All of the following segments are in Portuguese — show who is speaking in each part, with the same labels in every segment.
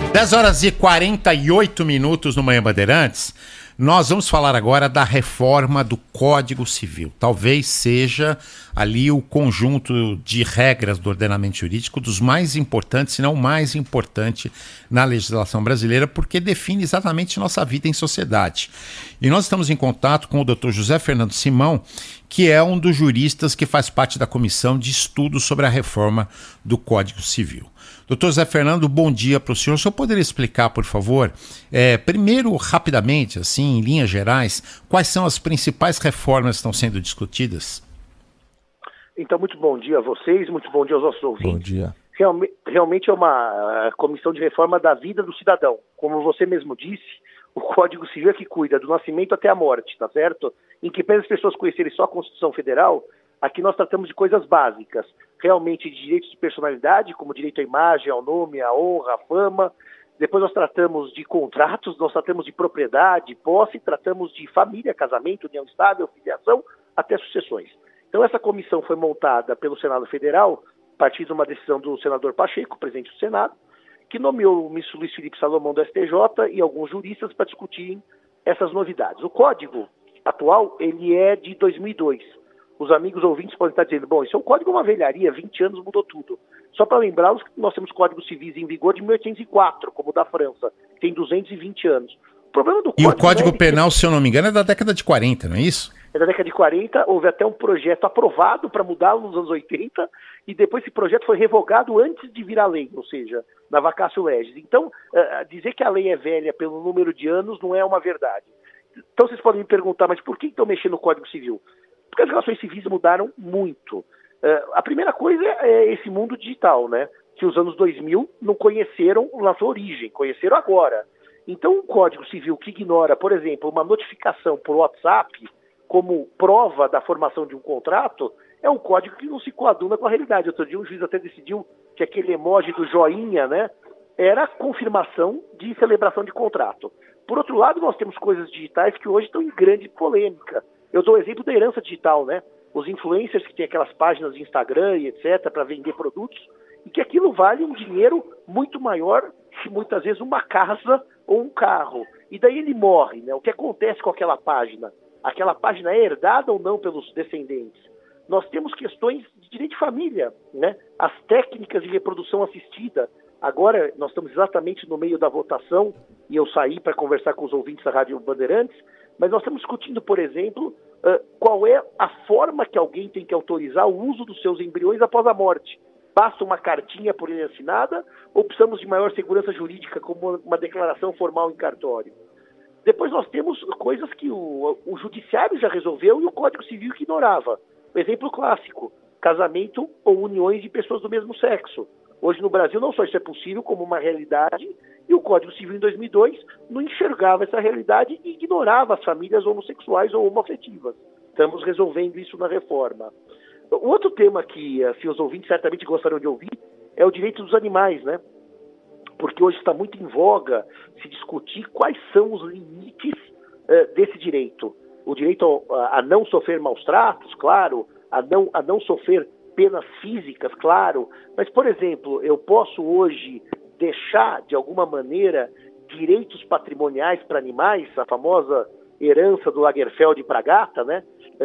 Speaker 1: 10h48 no Manhã Bandeirantes. Nós vamos falar agora da reforma do Código Civil. Talvez seja ali o conjunto de regras do ordenamento jurídico dos mais importantes, se não o mais importante na legislação brasileira, porque define exatamente nossa vida em sociedade. E nós estamos em contato com o Dr. José Fernando Simão, que é um dos juristas que faz parte da comissão de estudo sobre a reforma do Código Civil. Doutor Zé Fernando, bom dia para o senhor. O senhor poderia explicar, por favor, primeiro, rapidamente, assim, em linhas gerais, quais são as principais reformas que estão sendo discutidas?
Speaker 2: Então, muito bom dia a vocês, muito bom dia aos nossos ouvintes.
Speaker 3: Bom dia.
Speaker 2: Realmente é uma comissão de reforma da vida do cidadão. Como você mesmo disse, o Código Civil é que cuida do nascimento até a morte, tá certo? Em que pese as pessoas conhecerem só a Constituição Federal, aqui nós tratamos de coisas básicas, realmente de direitos de personalidade, como direito à imagem, ao nome, à honra, à fama. Depois nós tratamos de contratos, nós tratamos de propriedade, posse, tratamos de família, casamento, união estável, filiação, até sucessões. Então essa comissão foi montada pelo Senado Federal, a partir de uma decisão do senador Pacheco, presidente do Senado, que nomeou o ministro Luiz Felipe Salomão do STJ e alguns juristas para discutirem essas novidades. O código atual, ele é de 2002. Os amigos ouvintes podem estar dizendo, bom, isso é um código, uma velharia, 20 anos mudou tudo. Só para lembrá-los que nós temos códigos civis em vigor de 1804, como o da França, que tem 220 anos. O problema do
Speaker 1: código, e o Código Penal, se eu não me engano, é da década de 40, não é isso?
Speaker 2: É da década de 40, houve até um projeto aprovado para mudá-lo nos anos 80, e depois esse projeto foi revogado antes de virar lei, ou seja, na vacatio legis. Então, dizer que a lei é velha pelo número de anos não é uma verdade. Então vocês podem me perguntar, mas por que estão mexendo no Código Civil? Porque as relações civis mudaram muito. A primeira coisa é esse mundo digital, né? Que os anos 2000 não conheceram na sua origem, conheceram agora. Então, um Código Civil que ignora, por exemplo, uma notificação por WhatsApp como prova da formação de um contrato, é um código que não se coaduna com a realidade. Outro dia um juiz até decidiu que aquele emoji do joinha, né, era confirmação de celebração de contrato. Por outro lado, nós temos coisas digitais que hoje estão em grande polêmica. Eu dou o exemplo da herança digital, né? Os influencers que têm aquelas páginas de Instagram e etc. para vender produtos, e que aquilo vale um dinheiro muito maior que muitas vezes uma casa ou um carro. E daí ele morre, né? O que acontece com aquela página? Aquela página é herdada ou não pelos descendentes? Nós temos questões de direito de família, né? As técnicas de reprodução assistida. Agora nós estamos exatamente no meio da votação, e eu saí para conversar com os ouvintes da Rádio Bandeirantes, mas nós estamos discutindo, por exemplo, qual é a forma que alguém tem que autorizar o uso dos seus embriões após a morte. Basta uma cartinha por ele assinada ou precisamos de maior segurança jurídica, como uma declaração formal em cartório? Depois nós temos coisas que o judiciário já resolveu e o Código Civil que ignorava. O exemplo clássico, casamento ou uniões de pessoas do mesmo sexo. Hoje no Brasil não só isso é possível como uma realidade, e o Código Civil em 2002 não enxergava essa realidade e ignorava as famílias homossexuais ou homoafetivas. Estamos resolvendo isso na reforma. O outro tema que os ouvintes certamente gostariam de ouvir é o direito dos animais, né? Porque hoje está muito em voga se discutir quais são os limites desse direito. O direito a não sofrer maus tratos, claro, a não sofrer penas físicas, claro, mas, por exemplo, eu posso hoje deixar, de alguma maneira, direitos patrimoniais para animais, a famosa herança do Lagerfeld para a gata, né?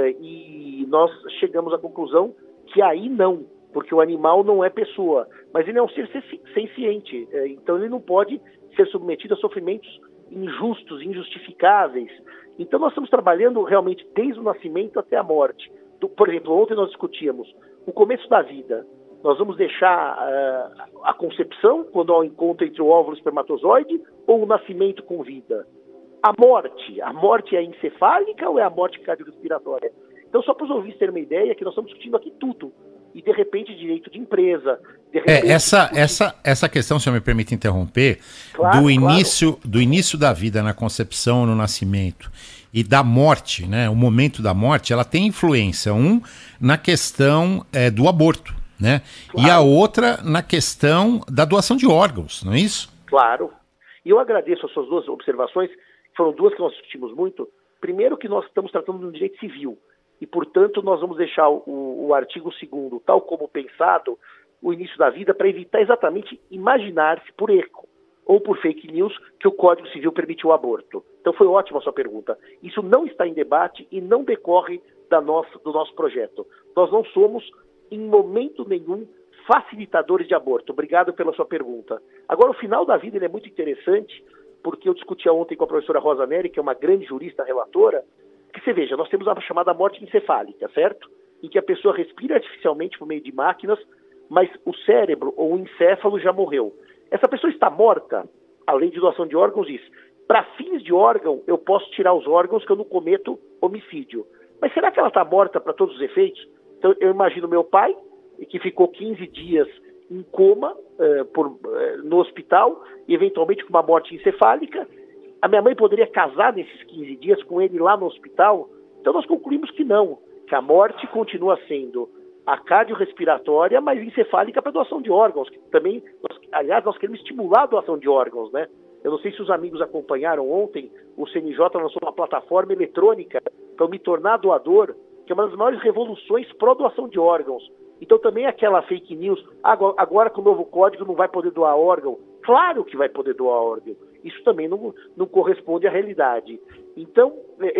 Speaker 2: E nós chegamos à conclusão que aí não, porque o animal não é pessoa, mas ele é um ser senciente, então ele não pode ser submetido a sofrimentos injustos, injustificáveis. Então nós estamos trabalhando realmente desde o nascimento até a morte. Por exemplo, ontem nós discutíamos o começo da vida. Nós vamos deixar a concepção, quando há um encontro entre o óvulo e o espermatozoide, ou o nascimento com vida? A morte é encefálica ou é a morte cardiorrespiratória? Então, só para os ouvintes terem uma ideia, que nós estamos discutindo aqui tudo. E, de repente, direito de empresa. De repente,
Speaker 1: essa questão, se eu me permite interromper, claro, do início da vida na concepção, no nascimento, e da morte, né, o momento da morte, ela tem influência, na questão do aborto, né? Claro. E a outra na questão da doação de órgãos, não é isso?
Speaker 2: Claro. E eu agradeço as suas duas observações, foram duas que nós discutimos muito. Primeiro, que nós estamos tratando de um direito civil, e, portanto, nós vamos deixar o artigo 2º, tal como pensado, o início da vida, para evitar exatamente imaginar-se, por erro, ou por fake news que o Código Civil permitiu o aborto. Então foi ótima a sua pergunta. Isso não está em debate e não decorre do nosso projeto. Nós não somos, em momento nenhum, facilitadores de aborto. Obrigado pela sua pergunta. Agora, o final da vida ele é muito interessante, porque eu discutia ontem com a professora Rosa Neri, que é uma grande jurista relatora, que você veja, nós temos a chamada morte encefálica, certo? Em que a pessoa respira artificialmente por meio de máquinas, mas o cérebro ou o encéfalo já morreu. Essa pessoa está morta, a lei de doação de órgãos diz, para fins de órgão, eu posso tirar os órgãos que eu não cometo homicídio. Mas será que ela está morta para todos os efeitos? Então, eu imagino meu pai, que ficou 15 dias em coma no hospital, e eventualmente com uma morte encefálica. A minha mãe poderia casar nesses 15 dias com ele lá no hospital? Então nós concluímos que não, que a morte continua sendo a cardiorrespiratória, mas encefálica para doação de órgãos, que também, aliás, nós queremos estimular a doação de órgãos, né? Eu não sei se os amigos acompanharam ontem, o CNJ lançou uma plataforma eletrônica para eu me tornar doador, que é uma das maiores revoluções pró-doação de órgãos. Então também aquela fake news, agora com o novo código não vai poder doar órgão. Claro que vai poder doar órgão. Isso também não corresponde à realidade. Então,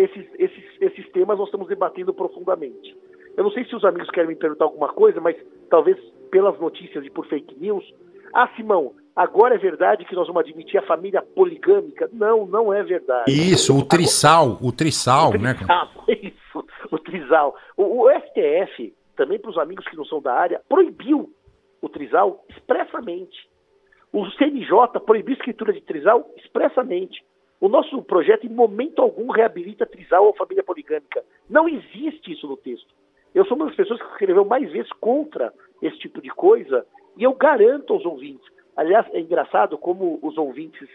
Speaker 2: esses temas nós estamos debatendo profundamente. Eu não sei se os amigos querem me perguntar alguma coisa, mas talvez pelas notícias e por fake news. Ah, Simão, agora é verdade que nós vamos admitir a família poligâmica? Não, não é verdade.
Speaker 1: Isso, o trisal, né?
Speaker 2: Isso, o trisal. O STF, também para os amigos que não são da área, proibiu o trisal expressamente. O CNJ proibiu a escritura de trisal expressamente. O nosso projeto, em momento algum, reabilita trisal ou família poligâmica. Não existe isso no texto. Eu sou uma das pessoas que escreveu mais vezes contra esse tipo de coisa, e eu garanto aos ouvintes. Aliás, é engraçado como os ouvintes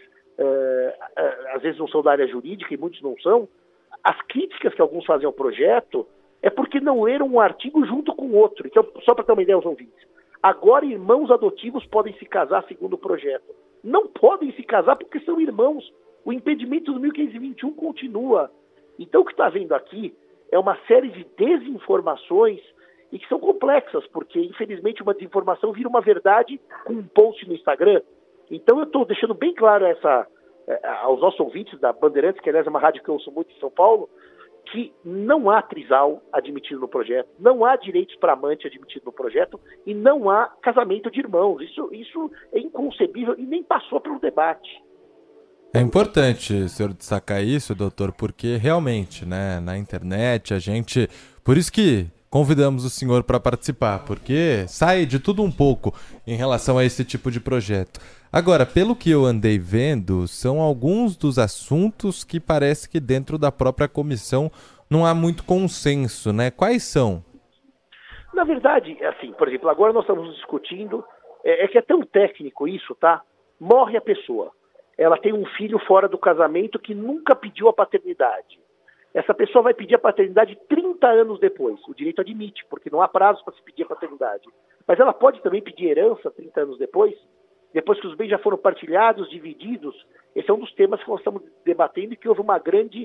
Speaker 2: às vezes não são da área jurídica e muitos não são. As críticas que alguns fazem ao projeto é porque não leram um artigo junto com o outro. Então, só para ter uma ideia aos ouvintes. Agora, irmãos adotivos podem se casar segundo o projeto. Não podem se casar porque são irmãos. O impedimento do 1521 continua. Então, o que está havendo aqui é uma série de desinformações e que são complexas, porque, infelizmente, uma desinformação vira uma verdade com um post no Instagram. Então, eu estou deixando bem claro aos nossos ouvintes da Bandeirantes, que, aliás, é uma rádio que eu ouço muito em São Paulo, que não há trisal admitido no projeto, não há direitos para amante admitido no projeto e não há casamento de irmãos. Isso é inconcebível e nem passou pelo debate.
Speaker 3: É importante o senhor destacar isso, doutor, porque realmente, né, na internet por isso que convidamos o senhor para participar, porque sai de tudo um pouco em relação a esse tipo de projeto. Agora, pelo que eu andei vendo, são alguns dos assuntos que parece que dentro da própria comissão não há muito consenso, né? Quais são?
Speaker 2: Na verdade, assim, por exemplo, agora nós estamos discutindo, que é tão técnico isso, tá? Morre a pessoa. Ela tem um filho fora do casamento que nunca pediu a paternidade. Essa pessoa vai pedir a paternidade 30 anos depois. O direito admite, porque não há prazo para se pedir a paternidade. Mas ela pode também pedir herança 30 anos depois que os bens já foram partilhados, divididos. Esse é um dos temas que nós estamos debatendo e que houve uma grande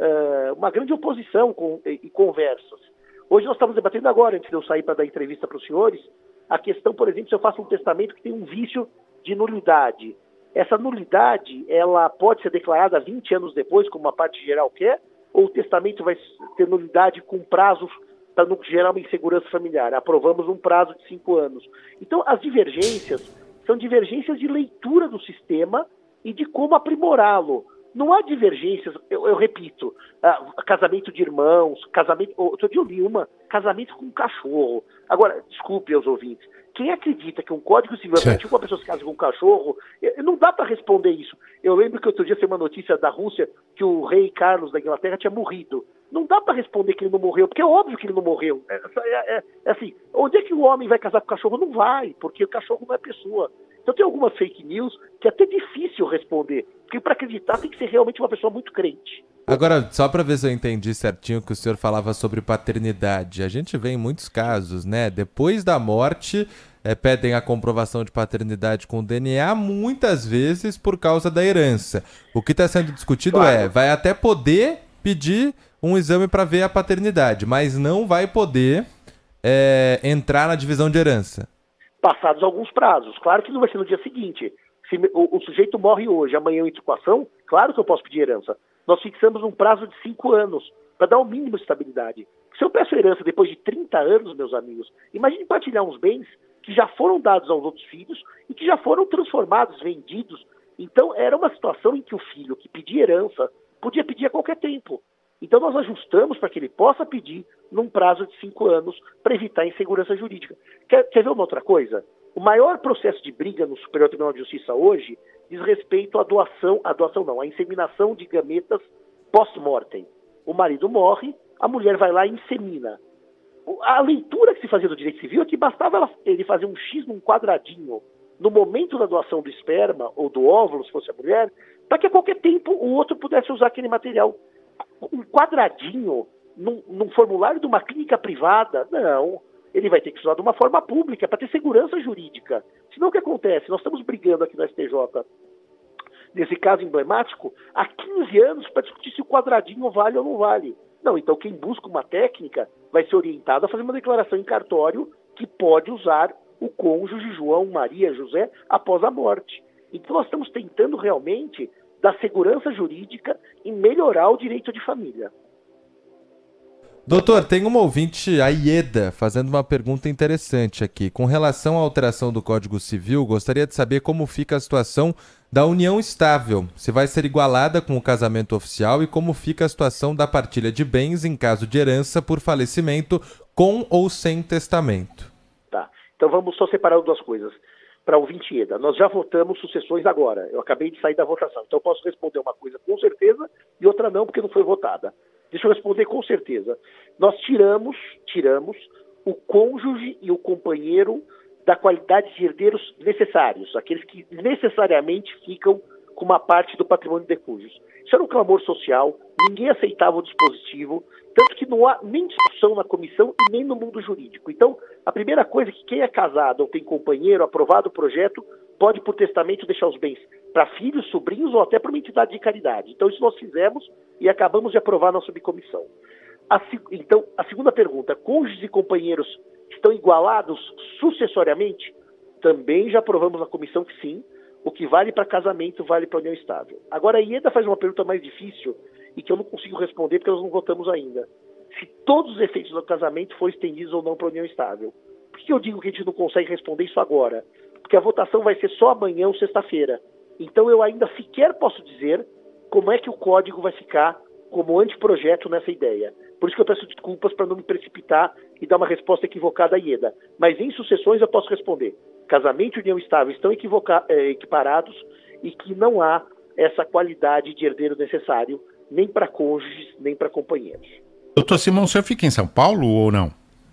Speaker 2: oposição e conversas. Hoje nós estamos debatendo agora, antes de eu sair para dar entrevista para os senhores, a questão, por exemplo, se eu faço um testamento que tem um vício de nulidade. Essa nulidade, ela pode ser declarada 20 anos depois, como a parte geral quer, ou o testamento vai ter nulidade com prazos para não gerar uma insegurança familiar. Aprovamos um prazo de 5 anos. Então, as divergências são divergências de leitura do sistema e de como aprimorá-lo. Não há divergências, eu repito, casamento de irmãos, outro dia eu li casamento com um cachorro. Agora, desculpe aos ouvintes, quem acredita que um Código Civil permitiu que uma pessoa se case com um cachorro, não dá para responder isso. Eu lembro que outro dia saiu uma notícia da Rússia que o rei Carlos da Inglaterra tinha morrido. Não dá para responder que ele não morreu, porque é óbvio que ele não morreu. É assim, onde é que o homem vai casar com o cachorro? Não vai, porque o cachorro não é pessoa. Então tem algumas fake news que é até difícil responder, porque para acreditar tem que ser realmente uma pessoa muito crente.
Speaker 3: Agora, só para ver se eu entendi certinho que o senhor falava sobre paternidade. A gente vê em muitos casos, né? Depois da morte, pedem a comprovação de paternidade com o DNA, muitas vezes por causa da herança. O que está sendo discutido vai até poder pedir um exame para ver a paternidade, mas não vai poder entrar na divisão de herança.
Speaker 2: Passados alguns prazos. Claro que não vai ser no dia seguinte. Se o sujeito morre hoje, amanhã eu entro com a ação, claro que eu posso pedir herança. Nós fixamos um prazo de 5 anos, para dar o mínimo de estabilidade. Se eu peço herança depois de 30 anos, meus amigos, imagine partilhar uns bens que já foram dados aos outros filhos e que já foram transformados, vendidos. Então, era uma situação em que o filho que pedia herança podia pedir a qualquer tempo. Então, nós ajustamos para que ele possa pedir num prazo de 5 anos para evitar insegurança jurídica. Quer ver uma outra coisa? O maior processo de briga no Superior Tribunal de Justiça hoje diz respeito à à inseminação de gametas post-mortem. O marido morre, a mulher vai lá e insemina. A leitura que se fazia do direito civil é que bastava ele fazer um X num quadradinho no momento da doação do esperma ou do óvulo, se fosse a mulher, para que a qualquer tempo o outro pudesse usar aquele material. Um quadradinho num formulário de uma clínica privada, não. Ele vai ter que usar de uma forma pública para ter segurança jurídica. Senão o que acontece? Nós estamos brigando aqui no STJ, nesse caso emblemático, há 15 anos para discutir se o quadradinho vale ou não vale. Não, então quem busca uma técnica vai ser orientado a fazer uma declaração em cartório que pode usar o cônjuge João, Maria, José após a morte. Então nós estamos tentando realmente dar segurança jurídica e melhorar o direito de família.
Speaker 3: Doutor, tem uma ouvinte, a Ieda, fazendo uma pergunta interessante aqui. Com relação à alteração do Código Civil, gostaria de saber como fica a situação da união estável, se vai ser igualada com o casamento oficial e como fica a situação da partilha de bens em caso de herança por falecimento com ou sem testamento.
Speaker 2: Tá, então vamos só separar duas coisas. Para o ouvinte Ieda, nós já votamos sucessões agora, eu acabei de sair da votação, então eu posso responder uma coisa com certeza e outra não, porque não foi votada. Deixa eu responder com certeza. Nós tiramos o cônjuge e o companheiro da qualidade de herdeiros necessários, aqueles que necessariamente ficam com uma parte do patrimônio de cônjuges. Isso era um clamor social, ninguém aceitava o dispositivo, tanto que não há nem discussão na comissão e nem no mundo jurídico. Então, a primeira coisa é que quem é casado ou tem companheiro, aprovado o projeto, pode por testamento deixar os bens para filhos, sobrinhos ou até para uma entidade de caridade. Então, isso nós fizemos e acabamos de aprovar na subcomissão. Então, a segunda pergunta, cônjuges e companheiros estão igualados sucessoriamente? Também já aprovamos na comissão que sim, o que vale para casamento vale para união estável. Agora, a Ieda faz uma pergunta mais difícil e que eu não consigo responder porque nós não votamos ainda. Se todos os efeitos do casamento foram estendidos ou não para união estável. Por que eu digo que a gente não consegue responder isso agora? Porque a votação vai ser só amanhã ou sexta-feira. Então eu ainda sequer posso dizer como é que o código vai ficar como anteprojeto nessa ideia. Por isso que eu peço desculpas para não me precipitar e dar uma resposta equivocada à Ieda. Mas em sucessões eu posso responder. Casamento e união estável estão equiparados e que não há essa qualidade de herdeiro necessário nem para cônjuges, nem para companheiros.
Speaker 1: Doutor Simão, o senhor fica em São Paulo ou não?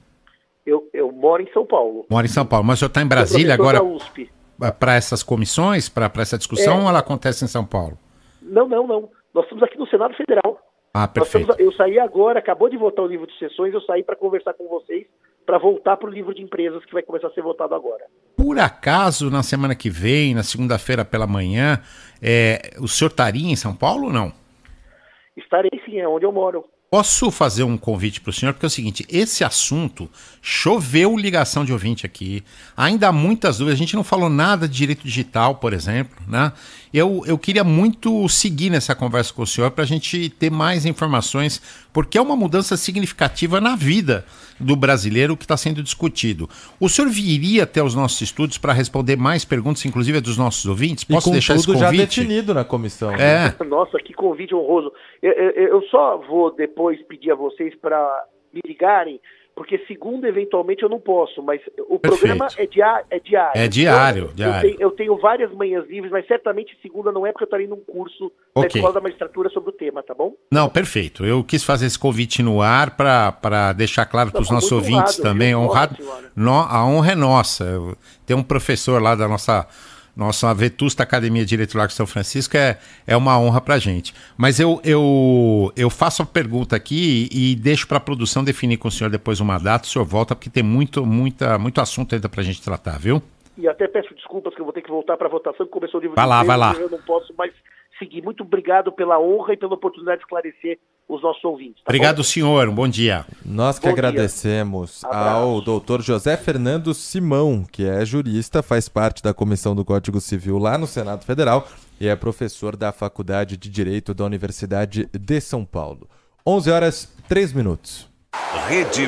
Speaker 2: Eu moro em São Paulo.
Speaker 1: Mora em São Paulo, mas o senhor está em Brasília agora para essas comissões, para essa discussão, ou ela acontece em São Paulo?
Speaker 2: Não. Nós estamos aqui no Senado Federal.
Speaker 1: Ah, perfeito.
Speaker 2: Eu saí agora, acabou de votar o livro de sessões, eu saí para conversar com vocês, para voltar para o livro de empresas que vai começar a ser votado agora.
Speaker 1: Por acaso, na semana que vem, na segunda-feira pela manhã, o senhor estaria em São Paulo ou não?
Speaker 2: Estarei sim, é onde eu moro.
Speaker 1: Posso fazer um convite para o senhor? Porque é o seguinte, esse assunto choveu ligação de ouvinte aqui, ainda há muitas dúvidas, a gente não falou nada de direito digital, por exemplo, né? Eu queria muito seguir nessa conversa com o senhor para a gente ter mais informações, porque é uma mudança significativa na vida do brasileiro que está sendo discutido. O senhor viria até os nossos estúdios para responder mais perguntas, inclusive dos nossos ouvintes? Posso deixar esse convite?
Speaker 3: Já definido na comissão.
Speaker 1: É.
Speaker 2: Nossa, que convite honroso. Eu só vou depois pedir a vocês para me ligarem, porque segunda, eventualmente, eu não posso, mas o programa é diário.
Speaker 1: É diário.
Speaker 2: Eu tenho várias manhãs livres, mas certamente segunda não é porque eu estarei num curso da Escola da Magistratura sobre o tema, tá bom?
Speaker 1: Não, perfeito. Eu quis fazer esse convite no ar para deixar claro para os nossos ouvintes também. Honrado, a honra é nossa. Tem um professor lá da nossa vetusta Academia de Direito Largo de São Francisco, é uma honra para a gente. Mas eu faço a pergunta aqui e deixo para a produção definir com o senhor depois uma data, o senhor volta, porque tem muito assunto ainda para a gente tratar, viu?
Speaker 2: E até peço desculpas que eu vou ter que voltar para a votação, que começou o livro
Speaker 1: vai lá.
Speaker 2: Eu não posso, mas seguir. Muito obrigado pela honra e pela oportunidade de esclarecer os nossos ouvintes. Tá
Speaker 1: Obrigado,
Speaker 2: bom?
Speaker 1: senhor. Um bom dia.
Speaker 3: Nós que
Speaker 2: Bom dia.
Speaker 3: agradecemos
Speaker 2: Abraço.
Speaker 3: ao doutor José Fernando Simão, que é jurista, faz parte da Comissão do Código Civil lá no Senado Federal e é professor da Faculdade de Direito da Universidade de São Paulo. 11h03.